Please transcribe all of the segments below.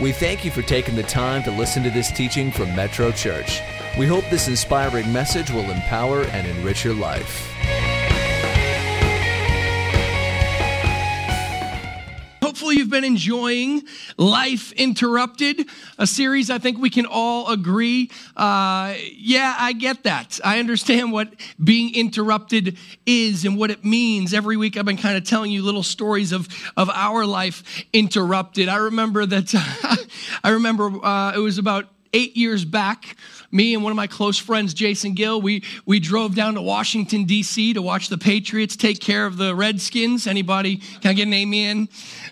We thank you for taking the time to listen to this teaching from Metro Church. We hope this inspiring message will empower and enrich your life. Hopefully you've been enjoying Life Interrupted, a series I think we can all agree. I get that. I understand what being interrupted is and what it means. Every week I've been kind of telling you little stories of our life interrupted. I remember that, it was about 8 years back. Me and one of my close friends, Jason Gill, we drove down to Washington, D.C. to watch the Patriots take care of the Redskins. Anybody? Can I get an amen?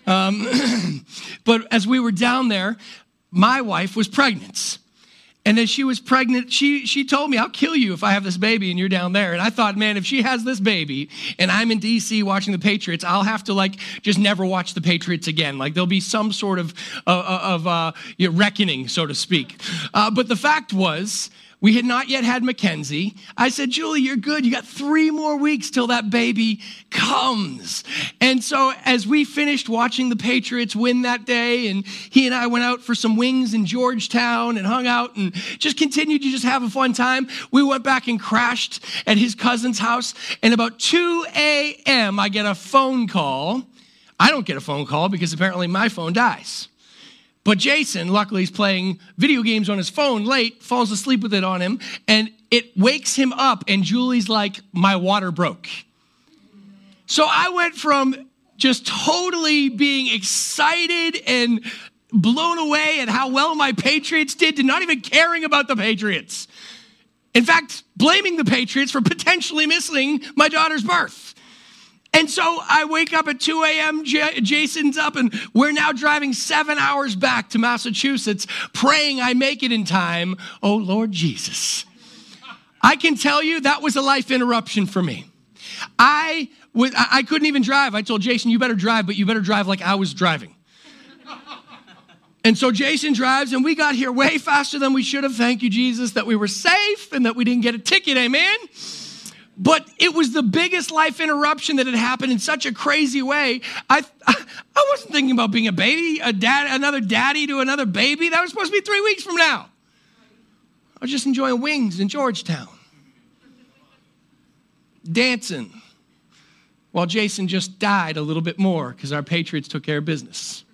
But as we were down there, my wife was pregnant. And as she was pregnant, she told me, I'll kill you if I have this baby and you're down there. And I thought, man, if she has this baby and I'm in D.C. watching the Patriots, I'll have to just never watch the Patriots again. There'll be some sort of reckoning, so to speak. But the fact was, we had not yet had Mackenzie. I said, Julie, you're good. You got 3 more weeks till that baby comes. And so as we finished watching the Patriots win that day, and he and I went out for some wings in Georgetown and hung out and just continued to just have a fun time, we went back and crashed at his cousin's house. And about 2 a.m., I get a phone call. I don't get a phone call because apparently my phone dies. But Jason, luckily, he's playing video games on his phone late, falls asleep with it on him, and it wakes him up, and Julie's like, my water broke. So I went from just totally being excited and blown away at how well my Patriots did to not even caring about the Patriots. In fact, blaming the Patriots for potentially missing my daughter's birth. And so I wake up at 2 a.m., Jason's up, and we're now driving 7 hours back to Massachusetts, praying I make it in time. Oh, Lord Jesus. I can tell you that was a life interruption for me. I couldn't even drive. I told Jason, you better drive, but you better drive like I was driving. And so Jason drives, and we got here way faster than we should have. Thank you, Jesus, that we were safe and that we didn't get a ticket. Amen. But it was the biggest life interruption that had happened in such a crazy way. I wasn't thinking about being a baby, another daddy to another baby. That was supposed to be 3 weeks from now. I was just enjoying wings in Georgetown. Dancing. While Jason just died a little bit more because our Patriots took care of business.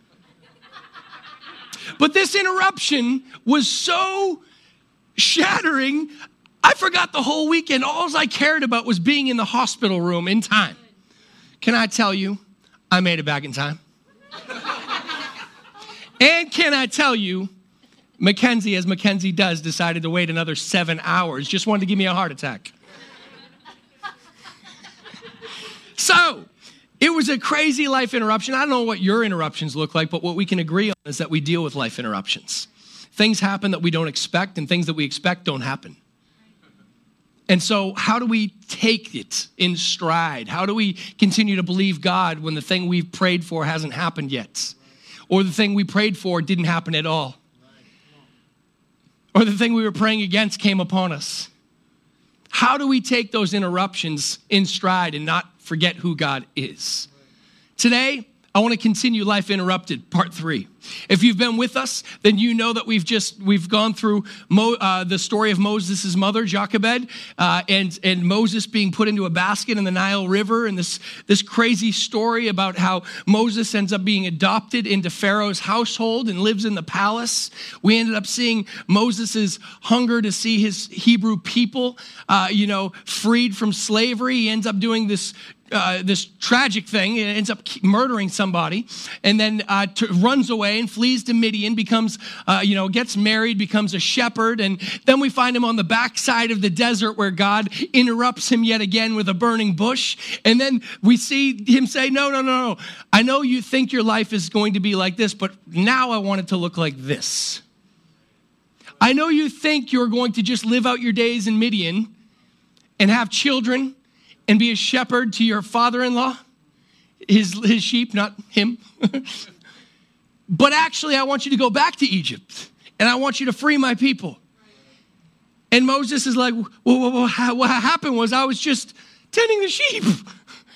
But this interruption was so shattering, I forgot the whole weekend. All I cared about was being in the hospital room in time. Can I tell you, I made it back in time. And can I tell you, Mackenzie, as Mackenzie does, decided to wait another 7 hours. Just wanted to give me a heart attack. So, it was a crazy life interruption. I don't know what your interruptions look like, but what we can agree on is that we deal with life interruptions. Things happen that we don't expect, and things that we expect don't happen. And so how do we take it in stride? How do we continue to believe God when the thing we've prayed for hasn't happened yet? Or the thing we prayed for didn't happen at all? Or the thing we were praying against came upon us? How do we take those interruptions in stride and not forget who God is? Today, I want to continue Life Interrupted, part 3. If you've been with us, then you know that we've gone through the story of Moses' mother, Jochebed, and Moses being put into a basket in the Nile River, and this crazy story about how Moses ends up being adopted into Pharaoh's household and lives in the palace. We ended up seeing Moses' hunger to see his Hebrew people, freed from slavery. He ends up doing this tragic thing. He ends up murdering somebody, and then runs away and flees to Midian, gets married, becomes a shepherd, and then we find him on the backside of the desert where God interrupts him yet again with a burning bush, and then we see him say, no. I know you think your life is going to be like this, but now I want it to look like this. I know you think you're going to just live out your days in Midian and have children and be a shepherd to your father-in-law, his sheep, not him. But actually, I want you to go back to Egypt, and I want you to free my people. And Moses is like, well, what happened was I was just tending the sheep.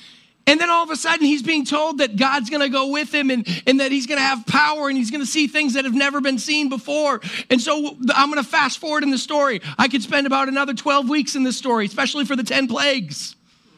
And then all of a sudden he's being told that God's going to go with him and that he's going to have power and he's going to see things that have never been seen before. And so I'm going to fast forward in the story. I could spend about another 12 weeks in this story, especially for the 10 plagues.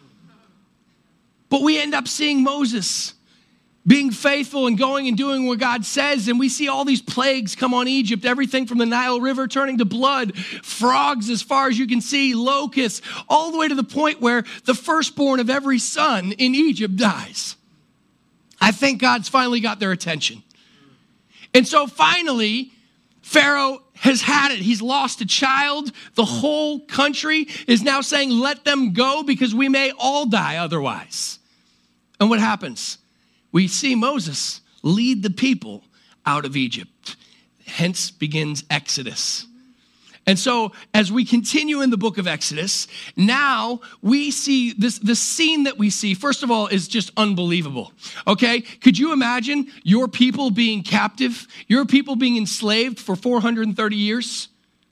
But we end up seeing Moses being faithful and going and doing what God says. And we see all these plagues come on Egypt, everything from the Nile River turning to blood, frogs as far as you can see, locusts, all the way to the point where the firstborn of every son in Egypt dies. I think God's finally got their attention. And so finally, Pharaoh has had it. He's lost a child. The whole country is now saying, let them go because we may all die otherwise. And what happens? We see Moses lead the people out of Egypt. Hence begins Exodus. And so as we continue in the book of Exodus, now we see the scene that we see, first of all, is just unbelievable. Okay? Could you imagine your people being captive, your people being enslaved for 430 years?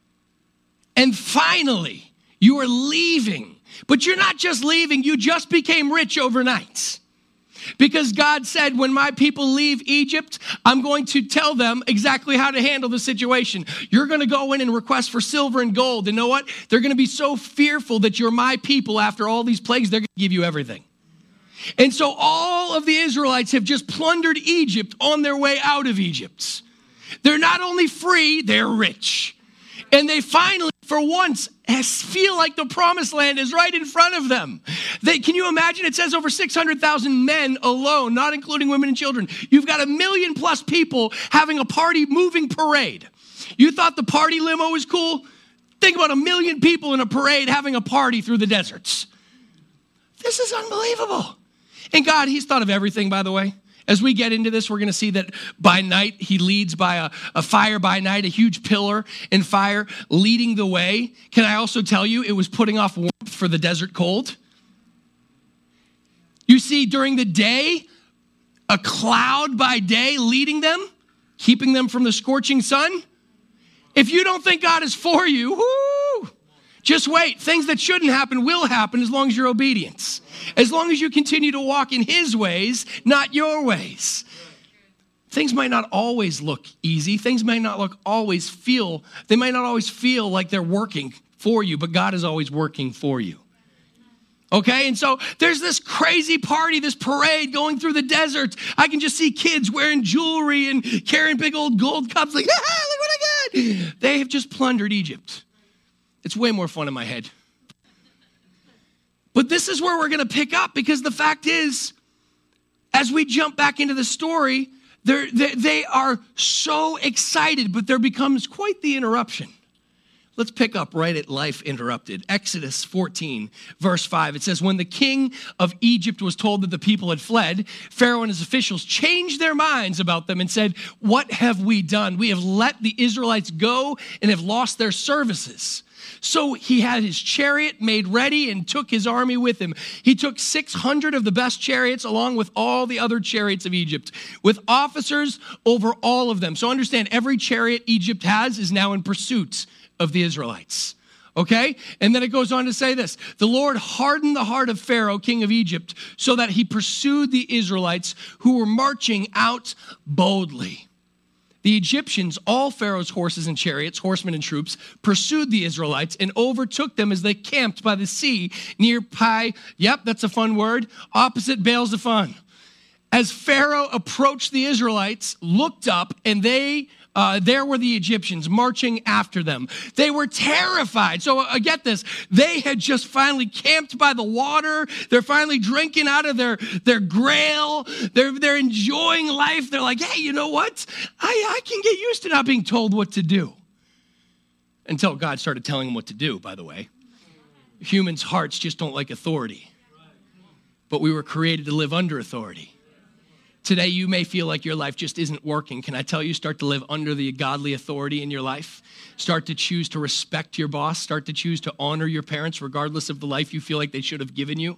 And finally, you are leaving. But you're not just leaving, you just became rich overnight. Because God said, when my people leave Egypt, I'm going to tell them exactly how to handle the situation. You're going to go in and request for silver and gold. And you know what? They're going to be so fearful that you're my people after all these plagues, they're going to give you everything. And so all of the Israelites have just plundered Egypt on their way out of Egypt. They're not only free, they're rich. And they finally, for once, feel like the promised land is right in front of them. Can you imagine? It says over 600,000 men alone, not including women and children. You've got 1 million plus people having a party moving parade. You thought the party limo was cool? Think about 1 million people in a parade having a party through the deserts. This is unbelievable. And God, he's thought of everything, by the way. As we get into this, we're going to see that by night, he leads by a fire by night, a huge pillar and fire leading the way. Can I also tell you, it was putting off warmth for the desert cold? You see, during the day, a cloud by day leading them, keeping them from the scorching sun. If you don't think God is for you, whoo, just wait. Things that shouldn't happen will happen as long as you're obedient. As long as you continue to walk in his ways, not your ways. Things might not always look easy. Things might not always feel like they're working for you, but God is always working for you. Okay, and so there's this crazy party, this parade going through the desert. I can just see kids wearing jewelry and carrying big old gold cups like, look what I got. They have just plundered Egypt. It's way more fun in my head. But this is where we're going to pick up, because the fact is, as we jump back into the story, they are so excited, but there becomes quite the interruption. Let's pick up right at life interrupted. Exodus 14, verse 5. It says, when the king of Egypt was told that the people had fled, Pharaoh and his officials changed their minds about them and said, what have we done? We have let the Israelites go and have lost their services. So he had his chariot made ready and took his army with him. He took 600 of the best chariots along with all the other chariots of Egypt, with officers over all of them. So understand, every chariot Egypt has is now in pursuit of the Israelites. Okay? And then it goes on to say this. The Lord hardened the heart of Pharaoh, king of Egypt, so that he pursued the Israelites who were marching out boldly. The Egyptians, all Pharaoh's horses and chariots, horsemen and troops, pursued the Israelites and overtook them as they camped by the sea near Pi. Yep, that's a fun word. Opposite Baal-zephon. As Pharaoh approached the Israelites, looked up, and there were the Egyptians marching after them. They were terrified. So get this. They had just finally camped by the water. They're finally drinking out of their grail. They're enjoying life. They're like, hey, you know what? I can get used to not being told what to do. Until God started telling them what to do, by the way. Humans' hearts just don't like authority. But we were created to live under authority. Today, you may feel like your life just isn't working. Can I tell you, start to live under the godly authority in your life. Start to choose to respect your boss. Start to choose to honor your parents, regardless of the life you feel like they should have given you.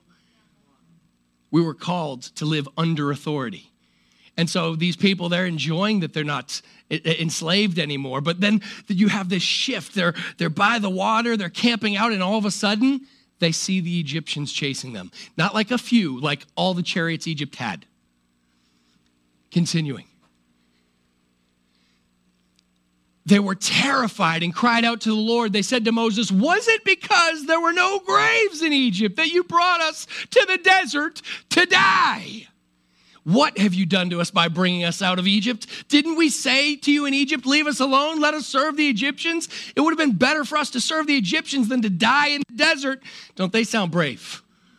We were called to live under authority. And so these people, they're enjoying that they're not enslaved anymore. But then you have this shift. They're by the water, they're camping out, and all of a sudden, they see the Egyptians chasing them. Not like a few, like all the chariots Egypt had. Continuing. They were terrified and cried out to the Lord. They said to Moses, was it because there were no graves in Egypt that you brought us to the desert to die? What have you done to us by bringing us out of Egypt? Didn't we say to you in Egypt, leave us alone, let us serve the Egyptians? It would have been better for us to serve the Egyptians than to die in the desert. Don't they sound brave?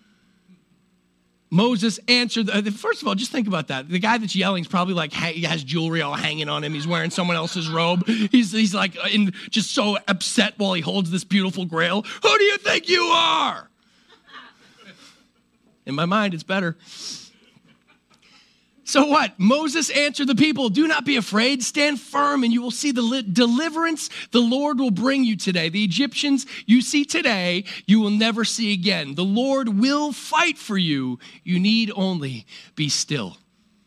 Moses answered, first of all, just think about that. The guy that's yelling is probably like, he has jewelry all hanging on him. He's wearing someone else's robe. He's like just so upset while he holds this beautiful grail. Who do you think you are? In my mind, it's better. So what? Moses answered the people, do not be afraid, stand firm, and you will see the deliverance the Lord will bring you today. The Egyptians you see today, you will never see again. The Lord will fight for you. You need only be still.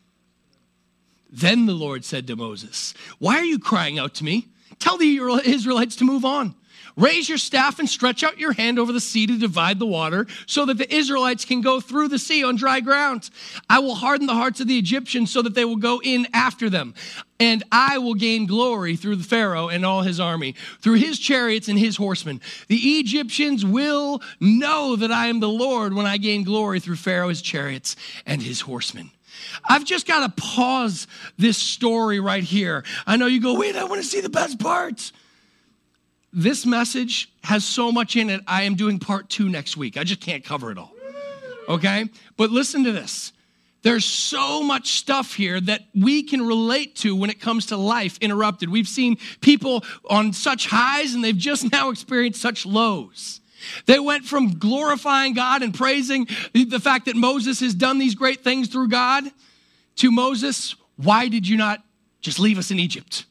Then the Lord said to Moses, why are you crying out to me? Tell the Israelites to move on. Raise your staff and stretch out your hand over the sea to divide the water so that the Israelites can go through the sea on dry ground. I will harden the hearts of the Egyptians so that they will go in after them. And I will gain glory through the Pharaoh and all his army, through his chariots and his horsemen. The Egyptians will know that I am the Lord when I gain glory through Pharaoh, his chariots, and his horsemen. I've just got to pause this story right here. I know you go, wait, I want to see the best parts. This message has so much in it, I am doing part 2 next week. I just can't cover it all, okay? But listen to this. There's so much stuff here that we can relate to when it comes to life interrupted. We've seen people on such highs, and they've just now experienced such lows. They went from glorifying God and praising the fact that Moses has done these great things through God to Moses, why did you not just leave us in Egypt?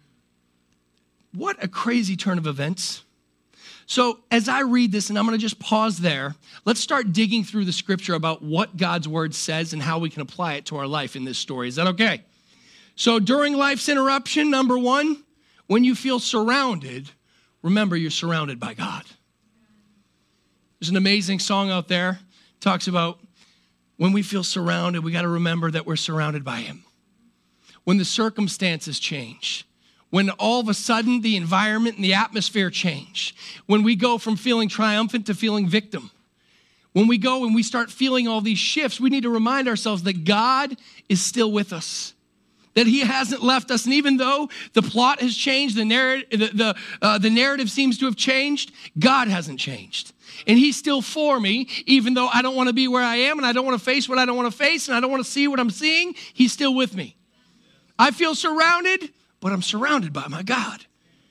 What a crazy turn of events. So as I read this, and I'm going to just pause there, let's start digging through the scripture about what God's word says and how we can apply it to our life in this story. Is that okay? So during life's interruption, number 1, when you feel surrounded, remember you're surrounded by God. There's an amazing song out there. It talks about when we feel surrounded, we got to remember that we're surrounded by him. When the circumstances change, when all of a sudden the environment and the atmosphere change, when we go from feeling triumphant to feeling victim, when we go and we start feeling all these shifts, we need to remind ourselves that God is still with us, that he hasn't left us. And even though the plot has changed, the narrative seems to have changed, God hasn't changed. And he's still for me, even though I don't want to be where I am, and I don't want to face what I don't want to face, and I don't want to see what I'm seeing. He's still with me. I feel surrounded, but I'm surrounded by my God.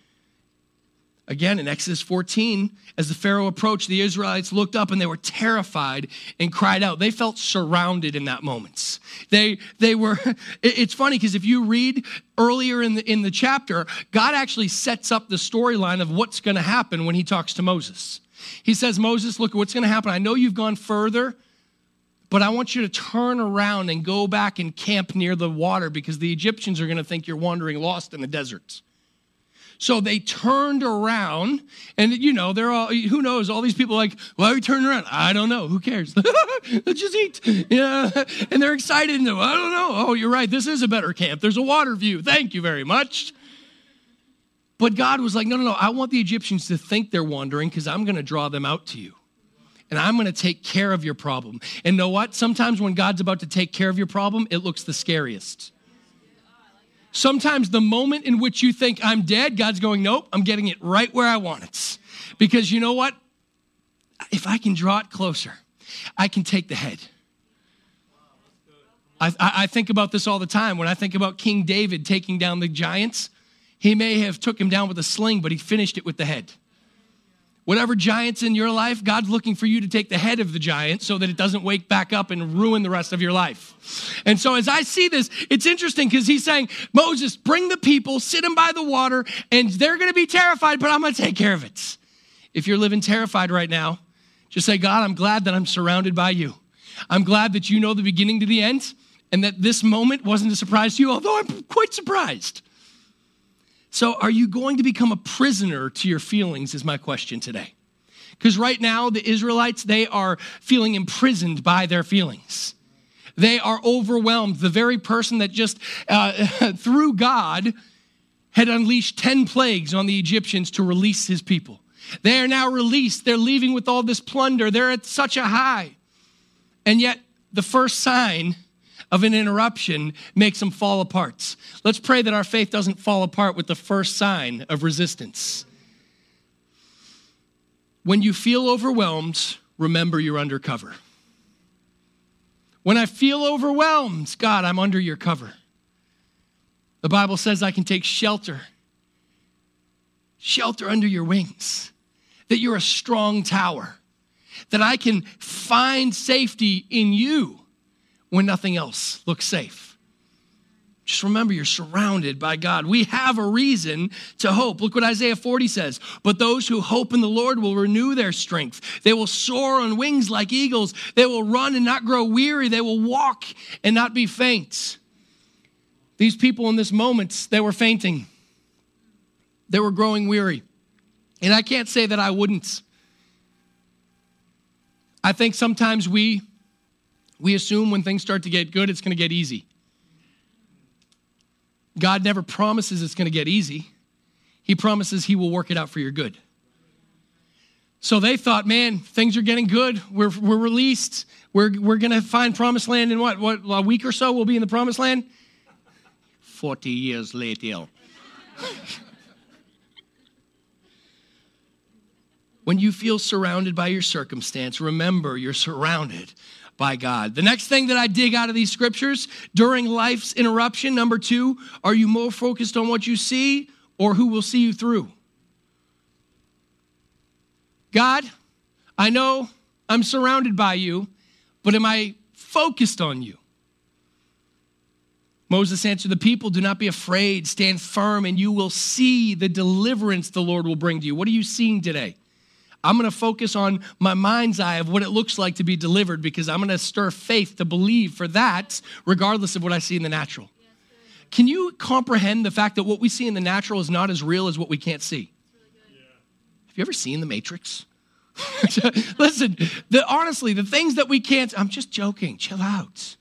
Again, in Exodus 14, as the Pharaoh approached, the Israelites looked up and they were terrified and cried out. They felt surrounded in that moment. They were, it's funny because if you read earlier in the chapter, God actually sets up the storyline of what's going to happen when he talks to Moses. He says, Moses, look at what's going to happen. I know you've gone further, but I want you to turn around and go back and camp near the water because the Egyptians are going to think you're wandering lost in the desert. So they turned around, and they're all, who knows, all these people are like, why are we turning around? I don't know, who cares? Let's just eat. Yeah. And they're excited, and I don't know. Oh, you're right, this is a better camp. There's a water view. Thank you very much. But God was like, no, I want the Egyptians to think they're wandering because I'm going to draw them out to you. And I'm going to take care of your problem. And know what? Sometimes when God's about to take care of your problem, it looks the scariest. Sometimes the moment in which you think I'm dead, God's going, nope, I'm getting it right where I want it. Because you know what? If I can draw it closer, I can take the head. I think about this all the time. When I think about King David taking down the giants, he may have took him down with a sling, but he finished it with the head. Whatever giant's in your life, God's looking for you to take the head of the giant so that it doesn't wake back up and ruin the rest of your life. And so as I see this, it's interesting because he's saying, Moses, bring the people, sit them by the water, and they're going to be terrified, but I'm going to take care of it. If you're living terrified right now, just say, God, I'm glad that I'm surrounded by you. I'm glad that you know the beginning to the end and that this moment wasn't a surprise to you, although I'm quite surprised. So are you going to become a prisoner to your feelings is my question today. Because right now, the Israelites, they are feeling imprisoned by their feelings. They are overwhelmed. The very person that just, through God, had unleashed 10 plagues on the Egyptians to release his people. They are now released. They're leaving with all this plunder. They're at such a high. And yet, the first sign of an interruption makes them fall apart. Let's pray that our faith doesn't fall apart with the first sign of resistance. When you feel overwhelmed, remember you're under cover. When I feel overwhelmed, God, I'm under your cover. The Bible says I can take shelter under your wings, that you're a strong tower, that I can find safety in you when nothing else looks safe. Just remember, you're surrounded by God. We have a reason to hope. Look what Isaiah 40 says. But those who hope in the Lord will renew their strength. They will soar on wings like eagles. They will run and not grow weary. They will walk and not be faint. These people in this moment, they were fainting. They were growing weary. And I can't say that I wouldn't. I think sometimes we assume when things start to get good, it's going to get easy. God never promises it's going to get easy. He promises he will work it out for your good. So they thought, man, things are getting good. We're released. We're going to find promised land in what, a week or so we'll be in the promised land? 40 years later. When you feel surrounded by your circumstance, remember you're surrounded by God. The next thing that I dig out of these scriptures, during life's interruption, number 2, are you more focused on what you see or who will see you through? God, I know I'm surrounded by you, but am I focused on you? Moses answered the people, do not be afraid, stand firm, and you will see the deliverance the Lord will bring to you. What are you seeing today? I'm going to focus on my mind's eye of what it looks like to be delivered, because I'm going to stir faith to believe for that, regardless of what I see in the natural. Can you comprehend the fact that what we see in the natural is not as real as what we can't see? Have you ever seen The Matrix? Listen, honestly, the things that we can't, I'm just joking, chill out.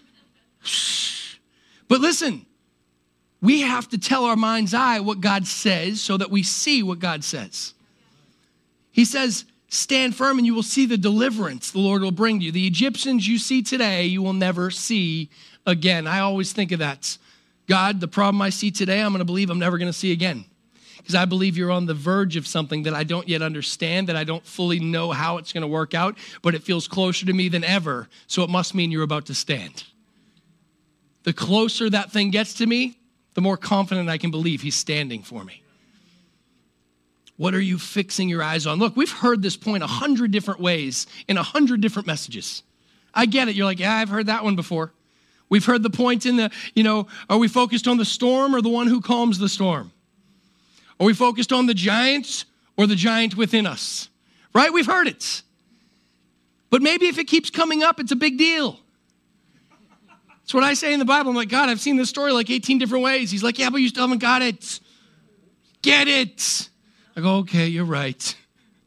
But listen, we have to tell our mind's eye what God says so that we see what God says. He says, stand firm and you will see the deliverance the Lord will bring to you. The Egyptians you see today, you will never see again. I always think of that. God, the problem I see today, I'm going to believe I'm never going to see again. Because I believe you're on the verge of something that I don't yet understand, that I don't fully know how it's going to work out, but it feels closer to me than ever, so it must mean you're about to stand. The closer that thing gets to me, the more confident I can believe he's standing for me. What are you fixing your eyes on? Look, we've heard this point 100 different ways in 100 different messages. I get it. You're like, yeah, I've heard that one before. We've heard the point in the, are we focused on the storm or the one who calms the storm? Are we focused on the giant or the giant within us? Right? We've heard it. But maybe if it keeps coming up, it's a big deal. That's what I say in the Bible. I'm like, God, I've seen this story like 18 different ways. He's like, yeah, but you still haven't got it. Get it. I go, okay, you're right.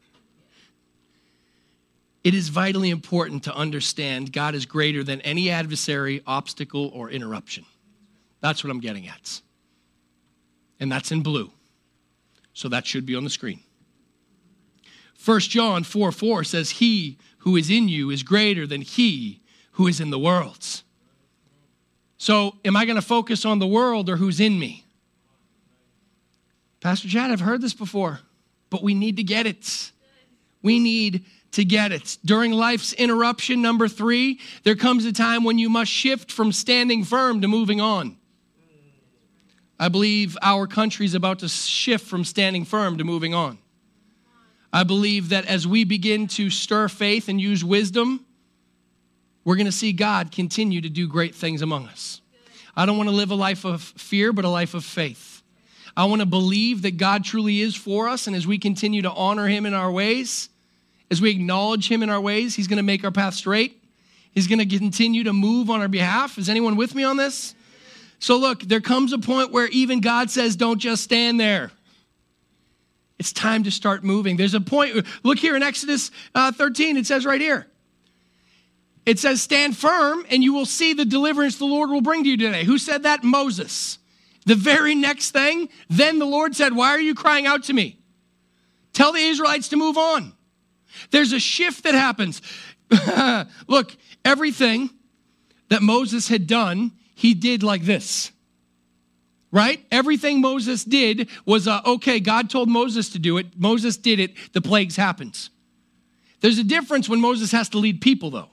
It is vitally important to understand God is greater than any adversary, obstacle, or interruption. That's what I'm getting at. And that's in blue. So that should be on the screen. 1 John 4:4 says, he who is in you is greater than he who is in the world. So am I going to focus on the world or who's in me? Pastor Chad, I've heard this before, but we need to get it. We need to get it. During life's interruption, number 3, there comes a time when you must shift from standing firm to moving on. I believe our country is about to shift from standing firm to moving on. I believe that as we begin to stir faith and use wisdom, we're going to see God continue to do great things among us. I don't want to live a life of fear, but a life of faith. I want to believe that God truly is for us, and as we continue to honor him in our ways, as we acknowledge him in our ways, he's going to make our path straight. He's going to continue to move on our behalf. Is anyone with me on this? So look, there comes a point where even God says, don't just stand there. It's time to start moving. There's a point. Look here in Exodus 13. It says right here. It says, stand firm and you will see the deliverance the Lord will bring to you today. Who said that? Moses. The very next thing, then the Lord said, why are you crying out to me? Tell the Israelites to move on. There's a shift that happens. Look, everything that Moses had done, he did like this. Right? Everything Moses did was, okay, God told Moses to do it. Moses did it. The plagues happened. There's a difference when Moses has to lead people, though.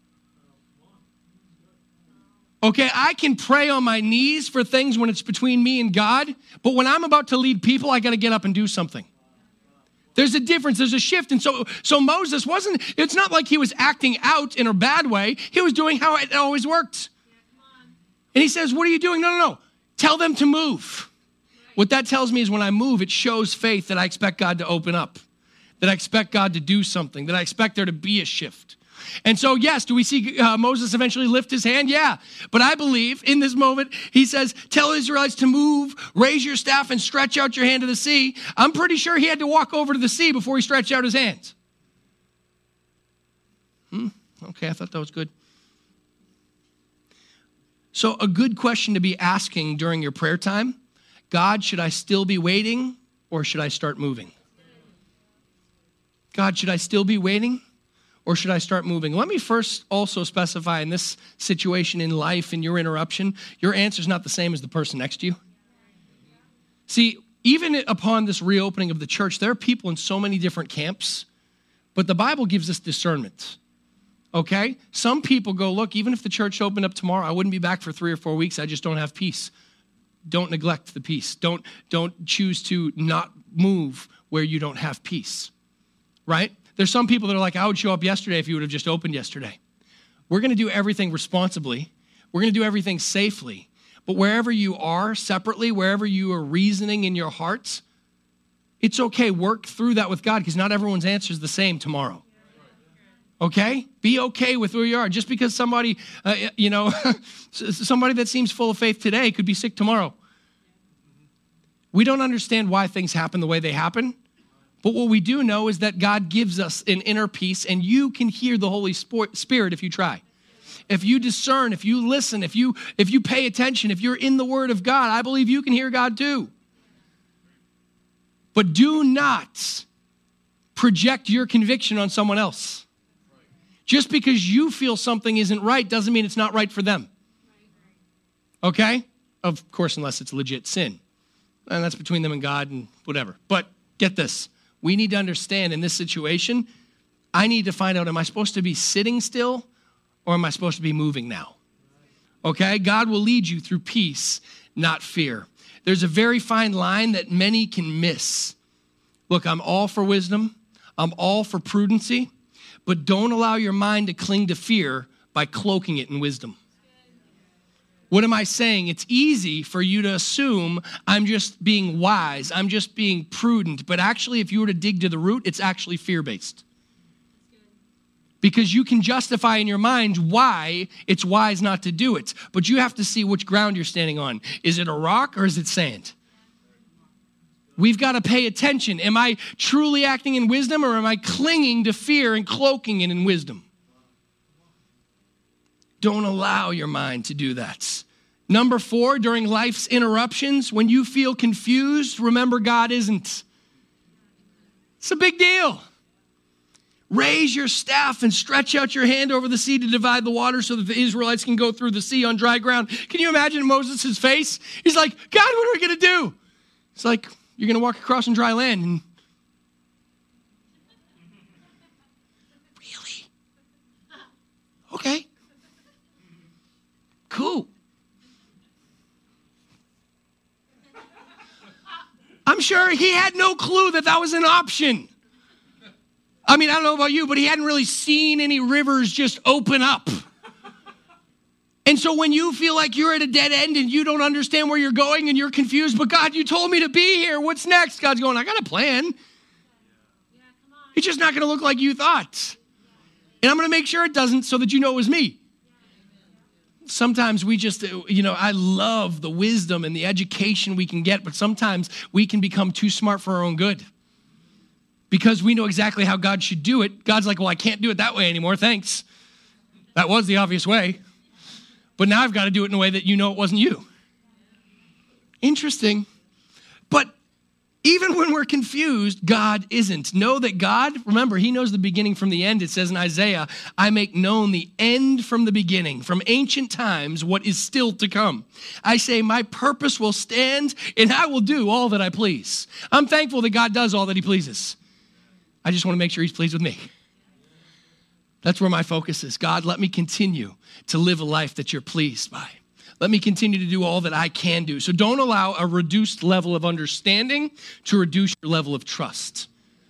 Okay, I can pray on my knees for things when it's between me and God, but when I'm about to lead people, I got to get up and do something. There's a difference. There's a shift. And so Moses it's not like he was acting out in a bad way. He was doing how it always worked. And he says, what are you doing? No. Tell them to move. What that tells me is when I move, it shows faith that I expect God to open up, that I expect God to do something, that I expect there to be a shift. And so, yes, do we see Moses eventually lift his hand? Yeah. But I believe in this moment, he says, tell Israelites to move, raise your staff and stretch out your hand to the sea. I'm pretty sure he had to walk over to the sea before he stretched out his hands. Okay, I thought that was good. So a good question to be asking during your prayer time, God, should I still be waiting or should I start moving? God, should I still be waiting or should I start moving? Let me first also specify in this situation in life, in your interruption, your answer is not the same as the person next to you. See, even upon this reopening of the church, there are people in so many different camps, but the Bible gives us discernment. Okay? Some people go, look, even if the church opened up tomorrow, I wouldn't be back for 3 or 4 weeks. I just don't have peace. Don't neglect the peace. Don't choose to not move where you don't have peace. Right? There's some people that are like, I would show up yesterday if you would have just opened yesterday. We're going to do everything responsibly. We're going to do everything safely. But wherever you are separately, wherever you are reasoning in your hearts, it's okay. Work through that with God because not everyone's answer is the same tomorrow. Okay? Be okay with where you are. Just because somebody, somebody that seems full of faith today could be sick tomorrow. We don't understand why things happen the way they happen. But what we do know is that God gives us an inner peace, and you can hear the Holy Spirit if you try. If you discern, if you listen, if you pay attention, if you're in the Word of God, I believe you can hear God too. But do not project your conviction on someone else. Just because you feel something isn't right doesn't mean it's not right for them. Okay? Of course, unless it's legit sin. And that's between them and God and whatever. But get this. We need to understand in this situation, I need to find out, am I supposed to be sitting still or am I supposed to be moving now? Okay? God will lead you through peace, not fear. There's a very fine line that many can miss. Look, I'm all for wisdom. I'm all for prudency. But don't allow your mind to cling to fear by cloaking it in wisdom. What am I saying? It's easy for you to assume I'm just being wise. I'm just being prudent. But actually, if you were to dig to the root, it's actually fear-based. Because you can justify in your mind why it's wise not to do it. But you have to see which ground you're standing on. Is it a rock or is it sand? We've got to pay attention. Am I truly acting in wisdom or am I clinging to fear and cloaking it in wisdom? Don't allow your mind to do that. Number 4, during life's interruptions, when you feel confused, remember God isn't. It's a big deal. Raise your staff and stretch out your hand over the sea to divide the water so that the Israelites can go through the sea on dry ground. Can you imagine Moses' face? He's like, God, what are we going to do? It's like, you're going to walk across on dry land. And really? Okay. Cool. I'm sure he had no clue that that was an option. I mean, I don't know about you, but he hadn't really seen any rivers just open up. And so when you feel like you're at a dead end and you don't understand where you're going and you're confused, but God, you told me to be here. What's next? God's going, I got a plan. It's just not going to look like you thought. And I'm going to make sure it doesn't so that you know it was me. Sometimes we just, I love the wisdom and the education we can get, but sometimes we can become too smart for our own good. because we know exactly how God should do it. God's like, well, I can't do it that way anymore. Thanks. That was the obvious way. But now I've got to do it in a way that you know it wasn't you. Interesting. But even when we're confused, God isn't. Know that God, remember, he knows the beginning from the end. It says in Isaiah, I make known the end from the beginning, from ancient times, what is still to come. I say, my purpose will stand, and I will do all that I please. I'm thankful that God does all that he pleases. I just want to make sure he's pleased with me. That's where my focus is. God, let me continue to live a life that you're pleased by. Let me continue to do all that I can do. So don't allow a reduced level of understanding to reduce your level of trust.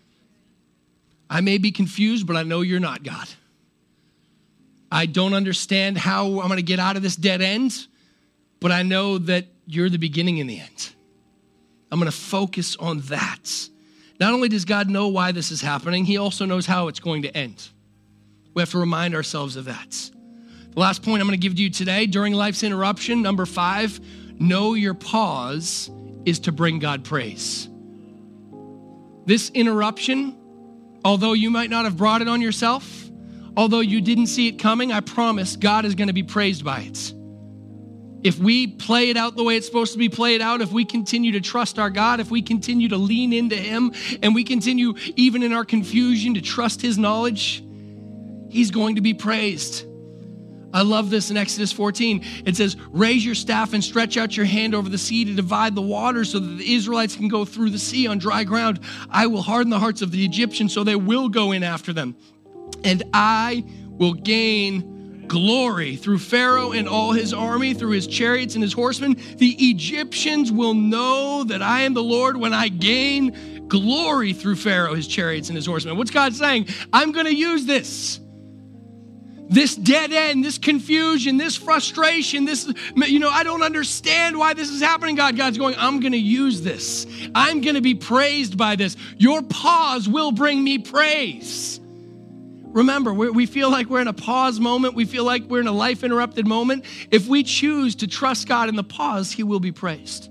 I may be confused, but I know you're not, God. I don't understand how I'm going to get out of this dead end, but I know that you're the beginning and the end. I'm going to focus on that. Not only does God know why this is happening, he also knows how it's going to end. We have to remind ourselves of that. The last point I'm going to give to you today, during life's interruption, number 5, know your pause is to bring God praise. This interruption, although you might not have brought it on yourself, although you didn't see it coming, I promise God is going to be praised by it. If we play it out the way it's supposed to be played out, if we continue to trust our God, if we continue to lean into him, and we continue, even in our confusion, to trust his knowledge, he's going to be praised. I love this in Exodus 14. It says, raise your staff and stretch out your hand over the sea to divide the water so that the Israelites can go through the sea on dry ground. I will harden the hearts of the Egyptians so they will go in after them. And I will gain glory through Pharaoh and all his army, through his chariots and his horsemen. The Egyptians will know that I am the Lord when I gain glory through Pharaoh, his chariots and his horsemen. What's God saying? I'm going to use this. This dead end, this confusion, this frustration, I don't understand why this is happening, God. God's going, I'm going to use this. I'm going to be praised by this. Your pause will bring me praise. Remember, we feel like we're in a pause moment. We feel like we're in a life-interrupted moment. If we choose to trust God in the pause, he will be praised.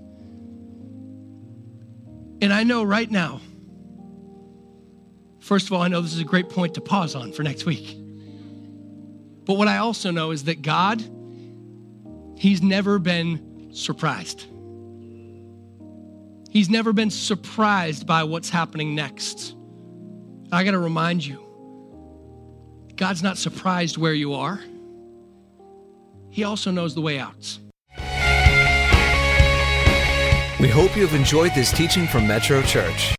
And I know right now, first of all, I know this is a great point to pause on for next week. But what I also know is that God, he's never been surprised. He's never been surprised by what's happening next. I got to remind you, God's not surprised where you are. He also knows the way out. We hope you have enjoyed this teaching from Metro Church.